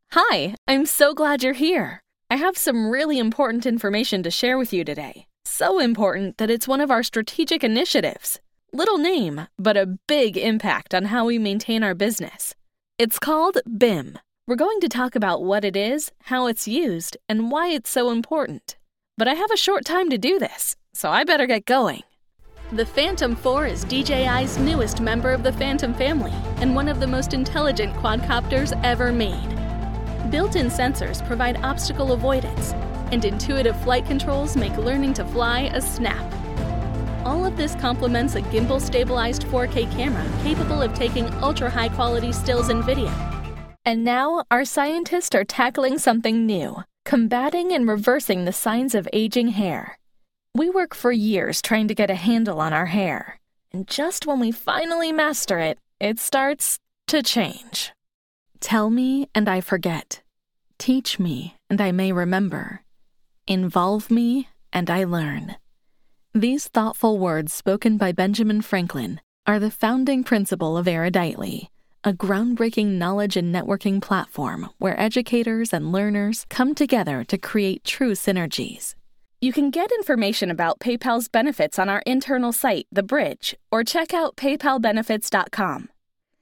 Hi, I'm so glad you're here. I have some really important information to share with you today. So important that it's one of our strategic initiatives. Little name, but a big impact on how we maintain our business. It's called BIM. We're going to talk about what it is, how it's used, and why it's so important. But I have a short time to do this, so I better get going. The Phantom 4 is DJI's newest member of the Phantom family and one of the most intelligent quadcopters ever made. Built-in sensors provide obstacle avoidance, and intuitive flight controls make learning to fly a snap. All of this complements a gimbal-stabilized 4K camera capable of taking ultra-high-quality stills and video. And now, our scientists are tackling something new, combating and reversing the signs of aging hair. We work for years trying to get a handle on our hair, and just when we finally master it, it starts to change. Tell me, and I forget. Teach me, and I may remember. Involve me, and I learn. These thoughtful words spoken by Benjamin Franklin are the founding principle of Eruditely, a groundbreaking knowledge and networking platform where educators and learners come together to create true synergies. You can get information about PayPal's benefits on our internal site, The Bridge, or check out paypalbenefits.com.